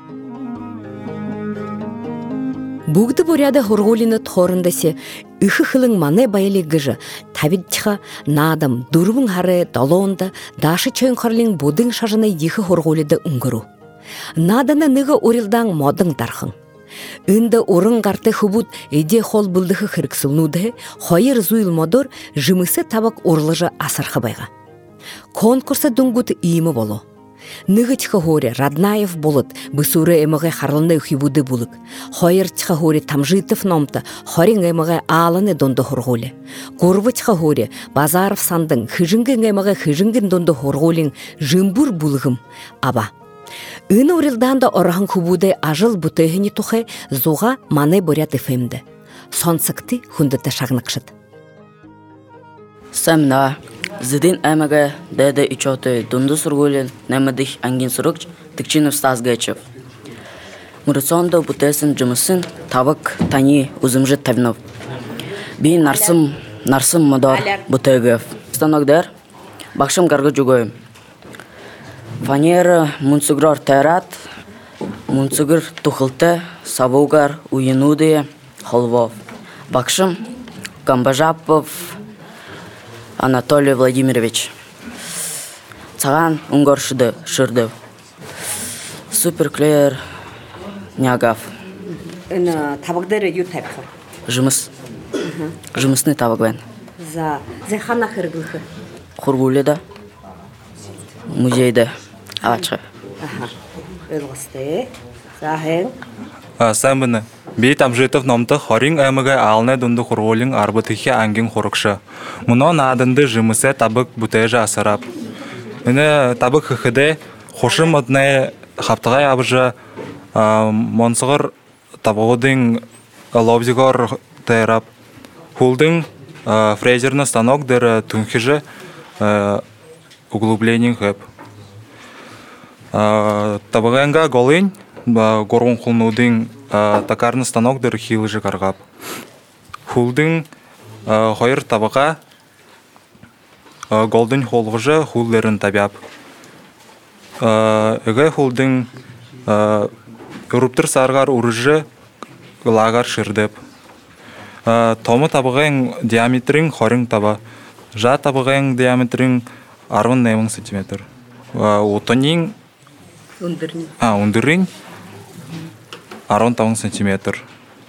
Бүгді буряда хорголины тхорындасы үхі хылың мане байли гыжы табидчха надам дурвың хары долонда дашы чойн харлин будың шажына ехі хорголиды үнгіру. Надана ныға орилдан модың дархың. Үнді орын қарты хубут еде хол бұлдығы хырксылнуды хойыр зуйл модор жымысы табак орлыжы асырхы байға. Конкурса дүнгут иімі болу. Ныгычха хоре Раднаев болот, бысуры эмыгай харланы ухибуды булык. Хойырчха хоре Тамжитов номта, хорин эмыгай аланы донды хорголе. Горвычха хоре Базаров сандың, хыжынген эмыгай хыжынген донды хорголин жымбур булыгым. Аба. Ын орилданда орахын хубуды ажыл бутыгыни тухай зуға мане борят эфемді. Сонсыкты хундыты шагнакшыт. Самна. Зидин әмәгә дәдә ичоты дунды сургулен нәмәдих ангин сурук тикчинов Стас Гечев. Мурацонда бутесин жымысын тавык тани узымжы тавинов. Би нарсым модар бутегев. Станогдер бакшым гаргы жүгөйм. Фанера мунцугрор тәрат, мунцугр тухылты, савугар уйынуды холвов. Бакшым Камбажапов Анатолий Владимирович. Цаган унгоршыды шырды. Суперклеер Нягав. Табагдары ю тапқы. Жымыс. Жымысны табагвен. За хана хыргылхы. Хургуледа. Музейда. Ачы. Өлгісті. Захен. Сәмбіні. Бей Тамжитов номты хорин әмігі алны дұнды құрғолың арбытыхи ангин қорықшы. Мұно надынды жымысы табық бұтайжы асырап. Үні табық хыхыды қошым ұдны хаптығай абыжы монсығыр табығыдың лобзигор тайрап. Хулдың фрезерны станок дәрі түнхіжі углублениң хөп. Табығанға голын горғын құлнудың такарны станок дыр хилыжы каргап. Хулдың хойыр табыға голдың холғыжы хуллерін табяп. Үгі хулдың үріптір сарғар ұрыжы лагар шырдып. Томы табығың диаметрің хорың таба. Жа табығың диаметрің 60 сантиметр. Отының ұндырың 10 сантиметр.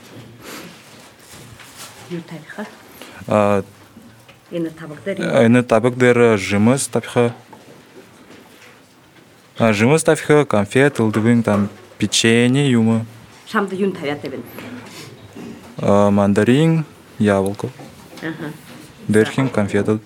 Ені табықдары жымыз табықы. Жымыз табықы, конфет, ылдыбың, печенье, юмы. Шамды юн табят әбін? Мандарин, яблоко. Дерхин, конфеты.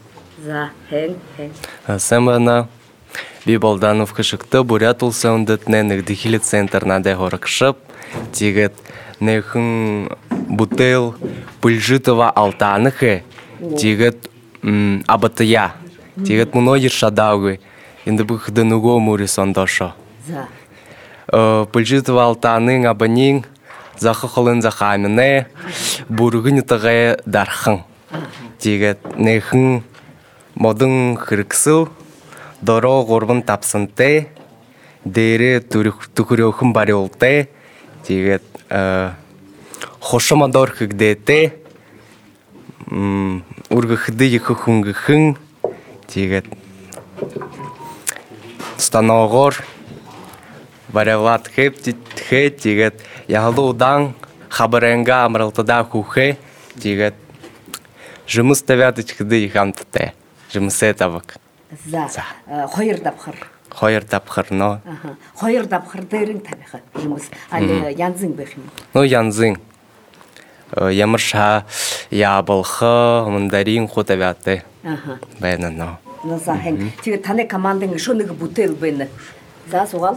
Сәмбана Биболданов кышықты бурят улса үндітіне нігдіхілі центрна де хорықшып, тегет нехін бутыл пыльжитова алтанықы, тегет абатыя, тегет мұно ершадауғы, енді бұқыды нүго мұри сондошо. Пыльжитова алтаның абанин зақы қылын зақамыны бұрғын ұтығы дархын, тегет нехін модың қырықсыл, Доро горбын тапсынты, дейрі түкіреуқын бари олты, тегет хошыма дор хыгдеті, үргіхді ехі хүнгіхін, тегет станоғыр, барелат хеп, тегет яғылы удан хабаренга амралтыда хухе, тегет жымыз тавятычкыды ехамтыты, жымысы табық. Хойыр дапқыр. Хойыр дапқыр, но. Хойыр дапқыр дайрың табиқы жұмыс. Әлі янзың бәхім? Ну, янзың. Ямырша ябылқы, мандарин құтабяты. Бәйні, но. Ну, захен. Теге таны командың шоныға бұтел бәйні. За, соғал?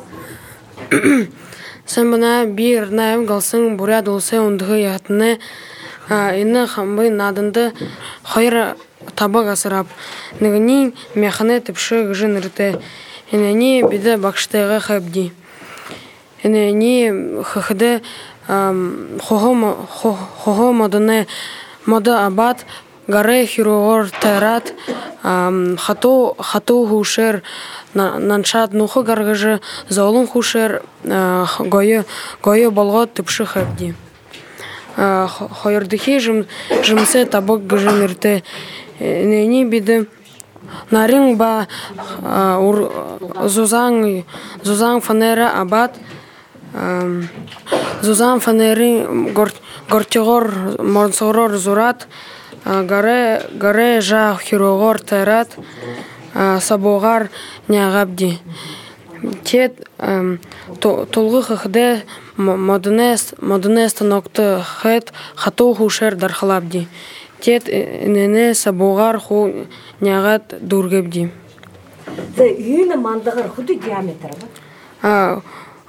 Сән бұна бір найым қалсың бұряд олсы ондығы ятыны ины қамбы надынды хойыр табақ асырап. Нігінен механы тіпші ғжын үрті. Инени биде бакштайга хабди. Инени хахде хого модане мода абат гаре хирогор тайрат хату хушер наншат нухы гаргыжы заулун хушер гойы болгот тыпшы хэбди. Хойырдыхи жымсы табык гыжынырты нени биді нарың ба зузаң фанера абат зузаң фанери гортигор монсорор зурат гаре жа хирогор тайрат сабогар нягабди. Тет толгы хыхде модыне станокты хэт хату хушер дархалабди. Тет нене сабогар ху нягат дургебди. Үйіні мандығыр худы диаметр ба?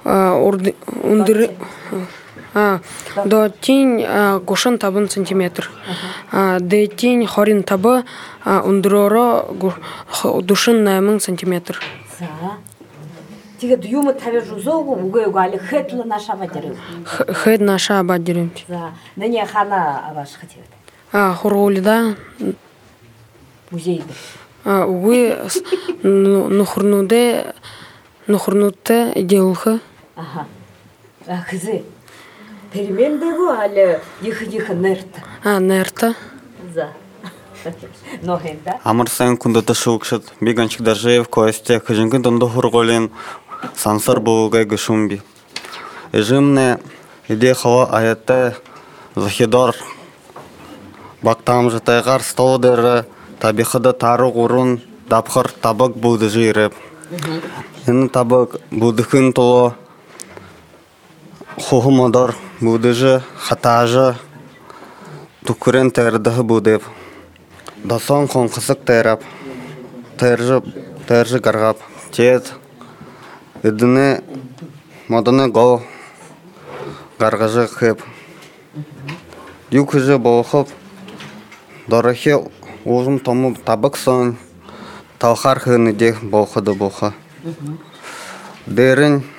До тень гушын табын сантиметр. Де тень хорин табы ундыроро душын наймын сантиметр. Тиге дүйімі табе жузоғы ұғы алі хэтлі наша бадырым. Хэт наша бадырым. Нене хана абаш хатевді? Хорғолида. Музейді? Уғы нұхырнуды идеулхы. Кызы, перемендегі алі ехі нерті? Нерті. Амырсайын күндіті шуықшыд, беганчик Даржаев көсте күжінгі дұнды хұрғолен сансыр бұғығай күшумби. Ежімне иде хава аятты захидар бақтам жытайғар столдары табиқыды тары ғұрын дапқыр табық бұлды жиырып. Ені табық бұлдықын толы хұғымадар бұлдыжы, хатажы, түкірен тәрдіғі бұлдып. Дасан қонқысық тәріп, тәржі қарғап, тет, үдіні мадыны ғол қарғажы қып. Юкіжі болқып, дорахи ұзым томы табық сон, талқар қыны де болқыды болқа. Дерін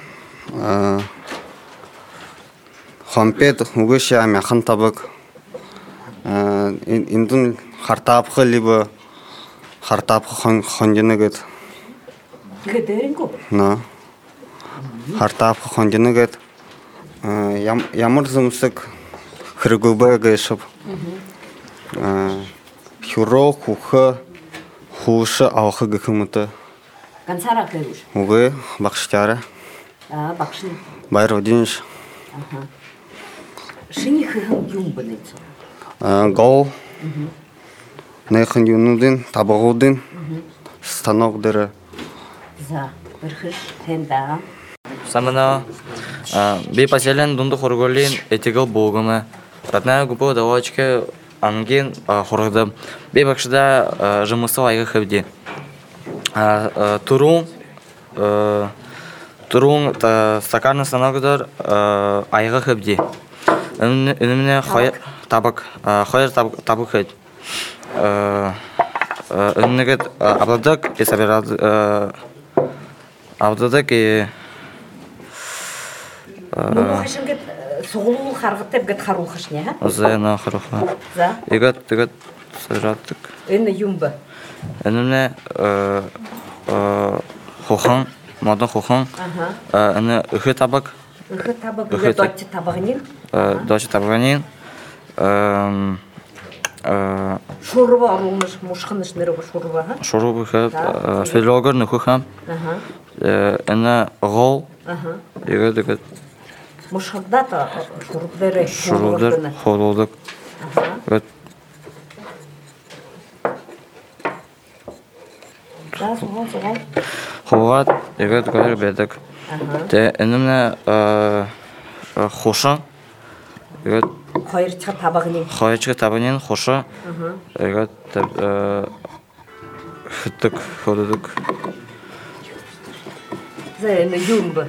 қампет үгіш әмеқын табық. Индің хартапқы либо хартапқы хондины гет. Гедерин көп? На. Хартапқы хондины гет. Ямыр зымсық хыргубы гешіп. Хюро, хухы, хушы, ауқы гекіміті. Гансара көріш? Уғы, бақшытары. Бақшын? Байыр өденіш. Шыны хыхын юм бұнайцы? Гол. Найхын юнудын, табығудын, станоқдыры. Бір хыш, тенда. Самына бей поселен дунду хорголин этигыл болғымы. Родная губы давачке анген хорғды. Бей бақшыда жымысы айғы хөвде. Турун стакарны станоқдыр айғы хөвде. Үніміне табық хөд. Үнігіт абладық абладық Мұны қашын кет соғылу қарғыттып кет қару қашын, ға? Зайна қаруға. Егет сұраттық. Үні юмбы? Үніміне қоқын, мадан қоқын. Үні үхі табық. Үхі табық, үхі дочы табығынен? Дочы табығынен. Шорыба арулмыш, мұшқыныш нұрығы шорыба, ға? Шорыбы қып, фейлогыр нүхі қам. Үні ғол. Егет Мұшқында та шорыбдары шорыбдар қолудық. Қолуғат, егет көрі бедік. Үніміне қошы. Қойырчығы табығынен? Қойырчығы табығынен қошы. Егет хүттік, қолудық. Зәйіні юмбы?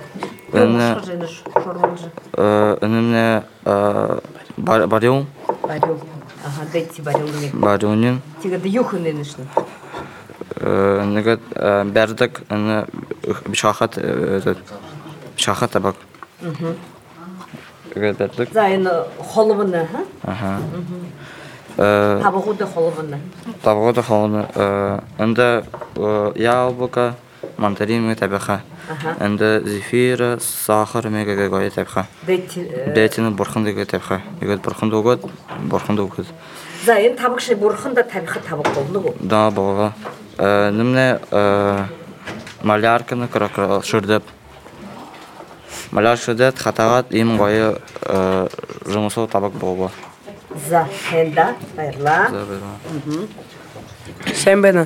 Үніміне барил. Барил. Дәйтті барилмен? Барилмен. Тегеді юхынен үшін? Егет бәрдік, бішақат табақ. Егет бәрдік. Зәйіні қолыбыны, ға? Табығуды қолығыны. Табыгы халны. Анда яблоко, мандарин мы табиха. Анда зефира, сахар мега гой табиха. Дейтин бурхандыгы табиха. Егет бурхандыгы, бурхандыгы. Зайын табықшы бұрқында табиқы табық болны бұл. Да, бога. Немне малярканы кракра шурдеп. Маляр шурдеп хатагат им гой жұмысу табак болба. За, хенда, байырла. Sen bana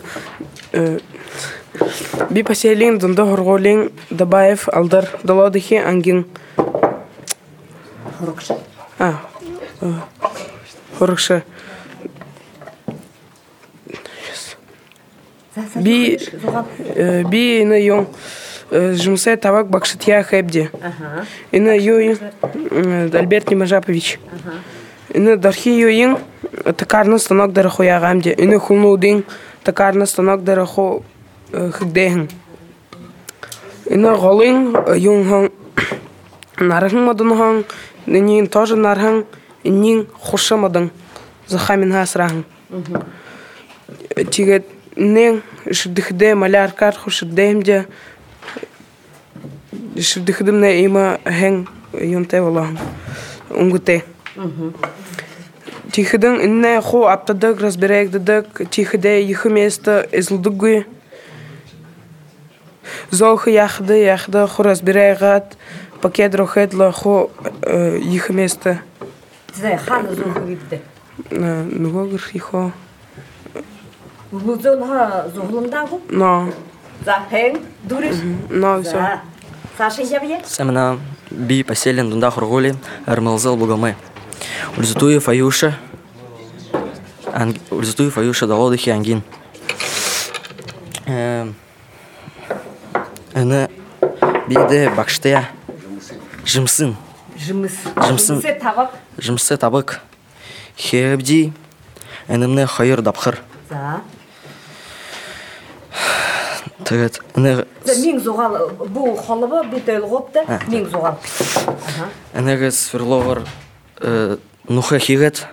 bir paselin dunda horgolin Dabаев aldır daladaki angin Хорықшы. horukşı bir ina yon жұмысы табак бакшытия хэбди. Ина юин Альберт Немажапович. Ина дархи юин токарный станок дарахуя гамди. Ина хулнудин токарный станок дараху хигдехин. Ина голин юн нархан мадан нин тоже нархан нин хушамадан захамин хасрахан. Тигет нин шдихде маляркар хушдемде шдихдем на има хен юнте валан унгуте. Тихден инне хо аптадак разберег дадак тихде их место излдугы. Золх яхда хо разберегат пакет рохетла хо их место. Зай хан золх видде. Нугогр хо. Бузонха золхландагу? Но. За хен дуриш? Но все. Саша жабье? Семена би поселен дунда хорголи армалзал бугаме. Ульзутуе фаюша далодихи ангин. Ана биде бакштая жымсын. Жымсы табак. Хебди энемне хайыр дапхыр. За. Тегет аны Мин зугал бу холыбы бител гопты. Мин зугал. Энеге сверлогор нуха хигет.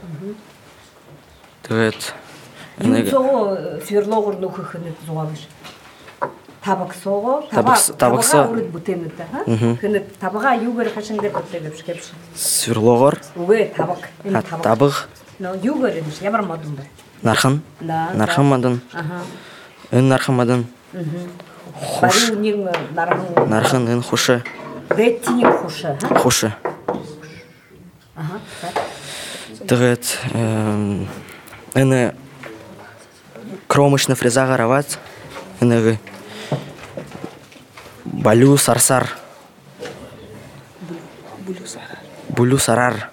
Тегет Мин зугал сверлогор нухы хынет зугалыш. Табак сого, табакса урыт бутемете, ха? Хынет табага югер хашыңда бутелеп шкепш. сверлогор Уге табак. табыг Но югерmiş ябармадым да. нархан. Нархамадан. Нархамадан. Бару нин нархан. Нархан эн хуша. Беттини хуша, ха? Хуша. Ага. Тегет эне кромышны фрезага рават. Энеге балю сарсар. Булю сарар.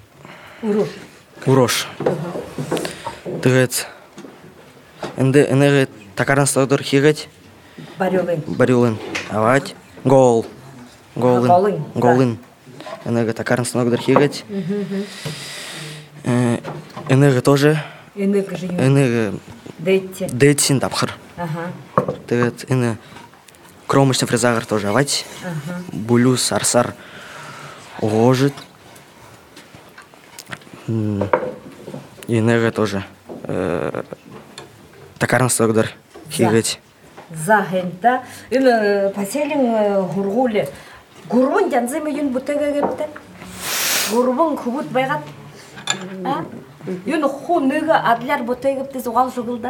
Урош. Тегет энеге такаран стодор хигет. Барюлын. Авать. Голын. Энеге такаран стодор хигет. Энеге тоже. Энеге дейтсин дапхыр. Тегет эне кромышны фрезагар тоже авать. Булю сарсар. Гожит. Энеге тоже. Такаран стодор хигет. Захента. Ин поселен гургуле. Гурун жанзыме юн бутеге гепте. Гурбун хубут байгат. А? Юн ху нега адляр бутеге гепте зугал жугылда.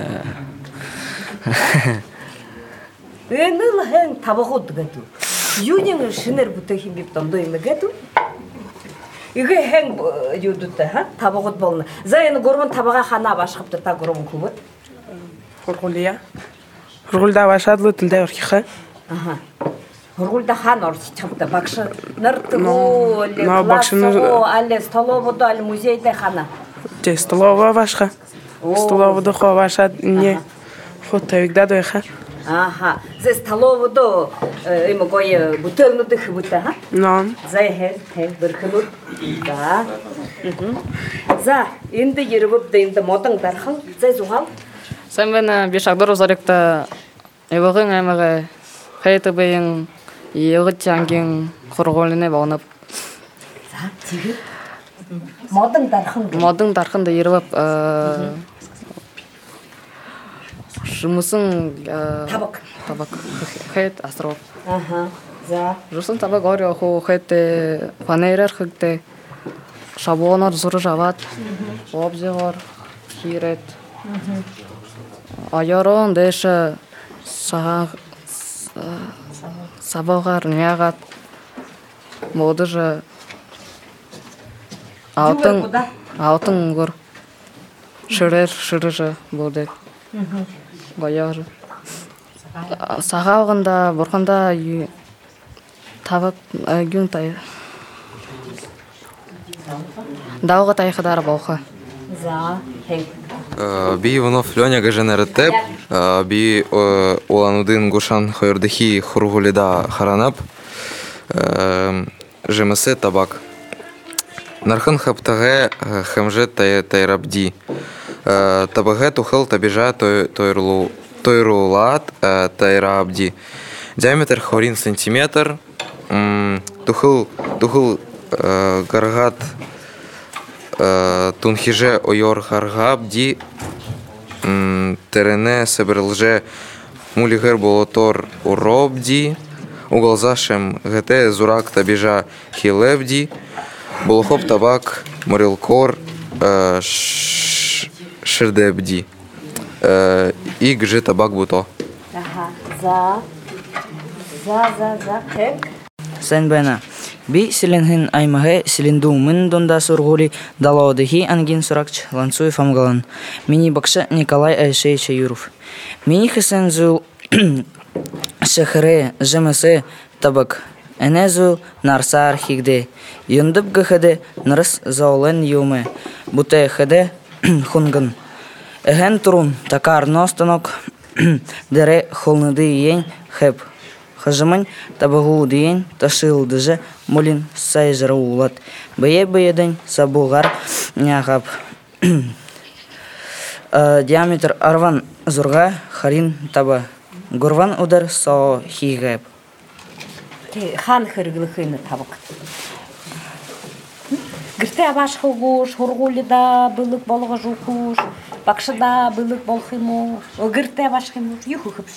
Энил хен табагот гату. Юнин шинер бутехим бип тамдо имегату. Иге хен юдутта, ха? Табагот болны. Зайын гурбун табага хана башкыпты та гурбун хубут. хорголия. Хорголда башадлы тилде орхиха. Ага. Хорголда хан орчи чапта бакшы ныртыгу, алле столовода, алле музейде хана. Те столова башка. Столовода хо башад не фотовигда дойха. Ага. Зе столовода има гой бутылнуды хыбыта, ха? Но. Зай хен бирхынут. Да. За, инде йырыбып да инде модың дархан. Зай зугал. Sen bana bir şaklar uzarıkta evağın emağı hayatı beyin yığıt çangin kurgulene bağınıp. За, тиги. модың дархында еріп жұмысын табак хэт астров жусын табак орё хо хэт фанерер хэгте шаблонор зуру жават обзор хирет аярон дэша сабагар нягат моды же алтын гор шырыжы болды баяр сағалғанда бұрқанда табып гүн тай дауға тайқыдар болқа Би Иванов Лёня гаженереттеп, би оланудын гушан хойырдыхи хургулида харанап, жемесе табак. Нархан хаптаге хамже тайрабди. Табаге тухыл табижа тойрулат тайрабди. Диаметр хорин сантиметр. Тухыл гаргат тунхиже ойор харгабди. Терене себерлже мулигер болотор уробди. Уголзашем гете зурак табижа хилебди. Болохоп табак морилкор ширдебди. И гже табак буто. Sen bana. Би силенхин аймаге силенду мын донда сургули далаодыхи ангин суракч лансуй фамгалан. Мини бакша Николай Айшевич Юров. Мини хесен зул шахре жемесе табак. Энезу нарсар хигде. Юндып гахаде нарс заолен юме. Буте хаде хунган. Эген турун такар ностанок дере холнады ен хеп. Хажымын табагу дейін ташыл дыжы молин сайжыры улат. Бeye-бeyеден сабуғар няғап. Диаметр арван зурға харин таба. Гурван удар сао хигайп. Хан хыргылыхыны табық. Гірте абаш хылгуш, хургулида былық болға жуқуш, бақшыда былық болхымуш, гірте абаш хымуш, юху хыпш.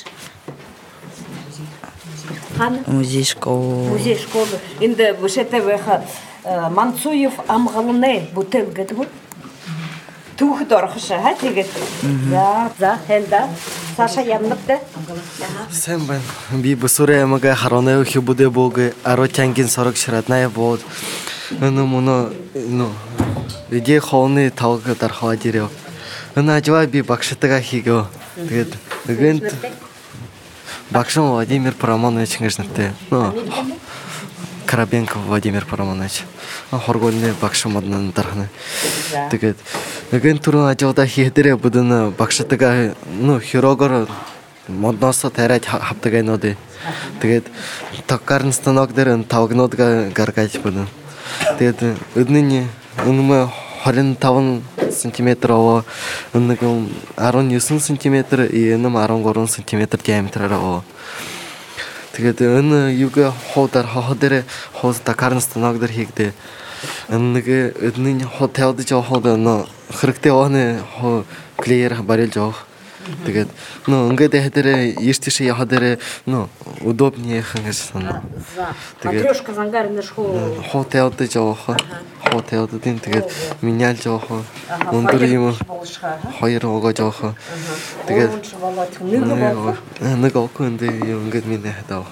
Музей школы. Музей школы. Инде бушете веха Мансуев амғалыне бутел гетгу. Тух дорхыша, ха тегет. За, хенда. Саша янныпты. Сен бен би бусуре мага хароне ухи буде боге, аро тянгин сорок ширатная бод. Ну, иди холны талга тархала дерев. Ажва би бакшытыга хиго. Тегет. Бакшин Владимир Парамонович, конечно, ты. Коробенко Владимир Парамонович. Хоргольный бакшин модный тархны. Тегет. Ген турун ажалда хиедере будына бакшытыга, хирогор модноса тайрать хаптыгай ноды. Тегет. Токарный станок дерен талгнодга гаргать будын. Тегет. Ыдныне унмы хорин тавын сантиметр, он арон 9 сантиметр и нам арон горон сантиметр диаметр. Тэгээд энэ юуг хоудар хоодэр хоос такарн станок дэр хийгдэ. Нэг эдний хоо тавьдаж хоод хэрэгтэй оны хоо клеер барилж авах. Тэгээд ингээд хэдэр ийш яхаа дээр удобнее хангасан. Матрёшка зангарнаш хоо тавьдаж авах. Хоо тавьдын тэгээд менялж авах. Өндөр юм хоёр огоож авах. Тэгээд нэг огоо ингээд минь хадав.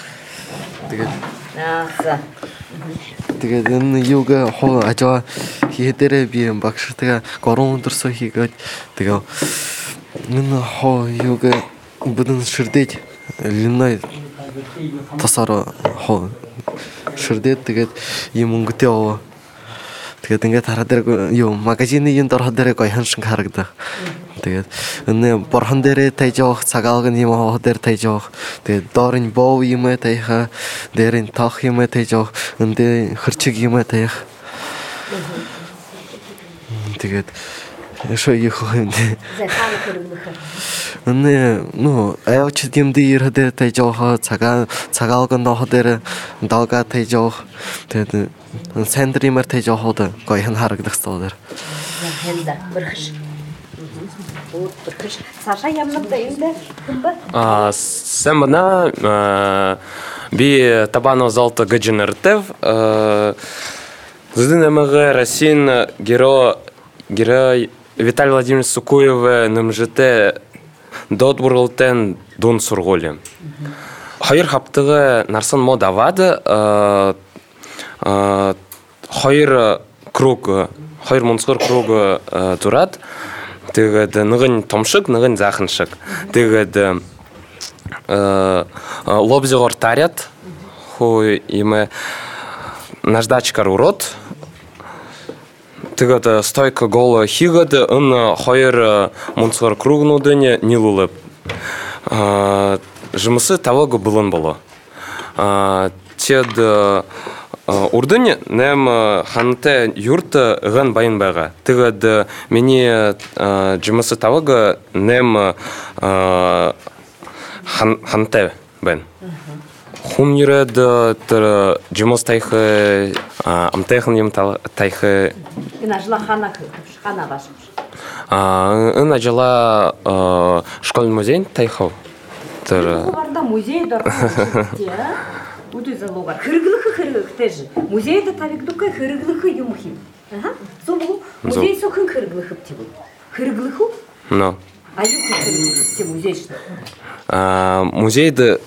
Тэгээд энэ юуг хоо ажаа хийдэрэ би багштай 3 өдөрсөө хийгээд тэгээд энэ хоо юуг будын ширдэж линой тасаар хоо ширдээд тэгээд юм өнгөтэй аваа. Тэгээд ингээд хараад юу магазины юм дор хадэрэг гоёхан шиг харагдах. Тэгээд энэ борхон дээрээ тайж явах цагаалг нь юм хоо дээр тайж явах. Тэгээд доорын боо юм тайха, дээрын тох юм тайж явах, энэ хөрчиг юм тайх. Тэгээд шоо их юм дээ. Энэ аяач юм дээр тайж явах цагаалг нь доо дээр даага тайж явах. Тэгээд Сендри мәрте жоходы койын харагдық столдыр. Хенда бірхіш. Бірхіш. Саша ямнымда енді кім ба? Сен бана би табано золото гджнртев. Зыдын эмэгэ Россин герой Виталий Владимирович Сукуев нымжыте дот бурылтен дун сурголи. Хайыр хаптығы нарсан мод авады. Хайыр круг, хайыр мунсқыр круг турат. Тегеді нығын томшық, нығын захыншық. Тегеді лобзығыр тарят. Хуй име наждачкар урод. Тегеді стойка голы хигады. Ын хайыр мунсқыр кругнудыне нилулып. Жымысы тавығы бұлын болу. Тед урдыне нем ханте юрты ғын байын байға. Тегеді мені жымысы тавығы нем ханте бен. Хун юреді жымыс тайхы, амтайхын ем тайхы. Ин ажыла хана башымш. Ин ажыла школ музейн тайхы. Барда музей дорогой. Уды залогар. Хырглыхы теж. Музейда тавикдукай хырглыхы юмхи. Золу музей сохын хырглыхы птибу. Хырглыху? No. А юхы хырглыхы птибу музей что? Музейда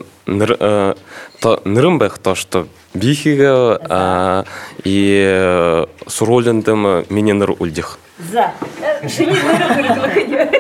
нырымбэх то, что бихига и суролендым меня ныр ульдих. За. Шини ныры хырглыхы.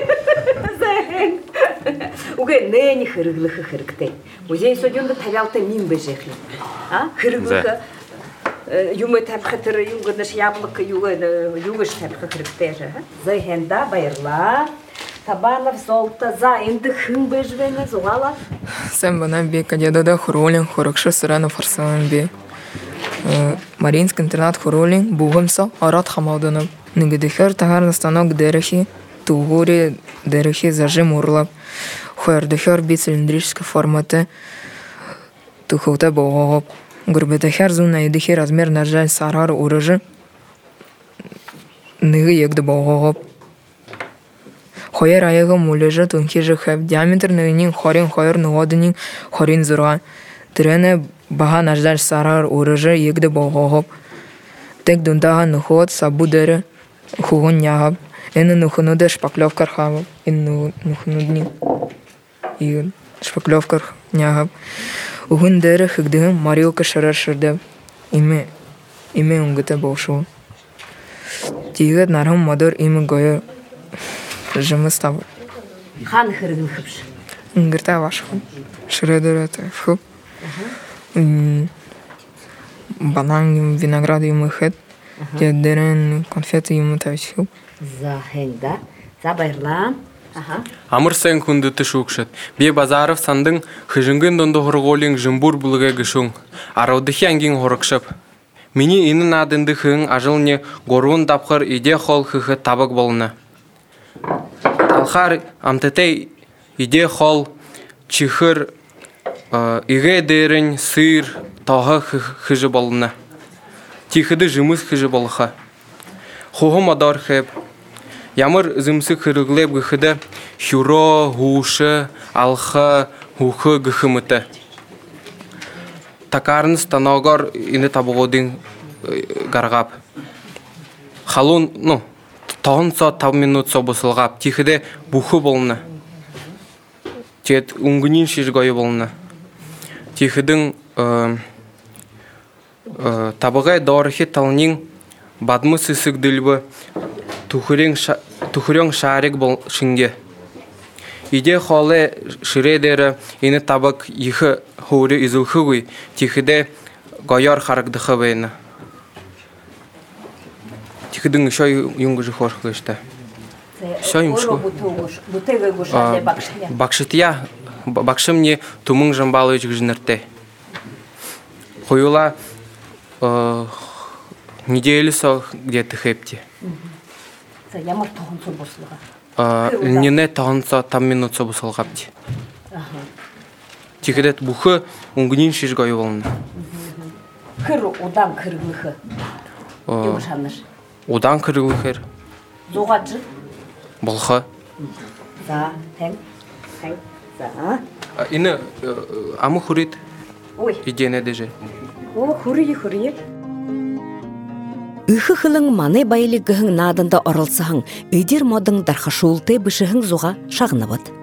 Угай нэни хырглыхы хыргтэй. Музей содюнда тавялты мин бежехли. Хырглыхы юмы тапхатыр югыныш яблыка югыш тапхы хыргтэй. За хенда байырла. Табанов золото за инды хын бежвене зугала. Сен бана бе кадедада хуролин хорокшы сыраны фарсалан бе. Маринск интернат хуролин бугымса арат хамалдынып. Нигдихер тагар станок дерехи. Тугури дерехи зажим урлап. Хуярдыхер бицилиндрической форматы. Тухута богоп. Гурбетахер зуна идыхи размер нажаль сарар урыжы. Ныгы егды богоп. Хояр аяғы мулежы тунхи жыхып. Диаметр ныгынин хорин хояр нугодынин хорин зурган. Тирене бага нажаль сарар урыжы егды богоп. Тек дундага нухот сабу дыры хугун ягып. Эны нухунуды шпаклевкар хавып. Эны нухунудни. И шпаклевкар нягып. Угун дыры хыгдыгын марилка шырыр шырдып. Име унгыты болшу. Тигет нарым мадыр име гойы жымыз табыр. Хан хырглыхыпш. Ингырта вашхын. Шырыдыр это фуп. Банан ем, виноград ем хэт. Дерен конфеты ем тавичхуп. За хенда. За байырла. Амыр сен күнді түшукшет. Бе базаров сандың хыжынгын донды хорголин жымбур бұлыға гышуң. Араудыхи ангин хорықшып. Мені инын адынды хың ажылне горуын дапқыр иде хол хығы табық болына. Талхар амтетей иде хол чихыр иге дерін сыр тағы хыжы болына. Тихыды жымыз хыжы болыға. Хуғы мадар хэп. Ямыр зымсы хырыглеп гыхыды хюро, хушы, алхы, хухы гыхымыты. Такарын станогор ины табуғодың гаргап. Халун, тоғын со таб минут со бұсылғап. Тихыды бухы болына. Тет уңгынин шишгойы болына. Тихыдың табығай дорхи талнин бадмы сысық дылбы тухырен шарик бол шинге. Иде холы ширедері ины табық ехы хури изылхыгой тихыде гояр харагдыхы бейна. Тихыдың еще юнгыжы хорхы ішті. Все юмшку. Бакшытия, бакшым не тумың жамбалы жгжнерте. Хуюла неделю со где-то хэпти. Ямар тоғын со босылға? Нене тоғын со там минут со босылғапти. Тихедет бухы уңгынин шишгой болны. Кыр удан кыргылыхы. Юмшаныш. Удан кырылыхыр. Зугаджы. Болха. За, тәң. За. Ины амы хурит. Ой. Идене деже. О, хурие. Үхі хылың маны байлы гыхың надында орылсахың, өйдер модың дархашулты бішіхің зуға шағынабыд.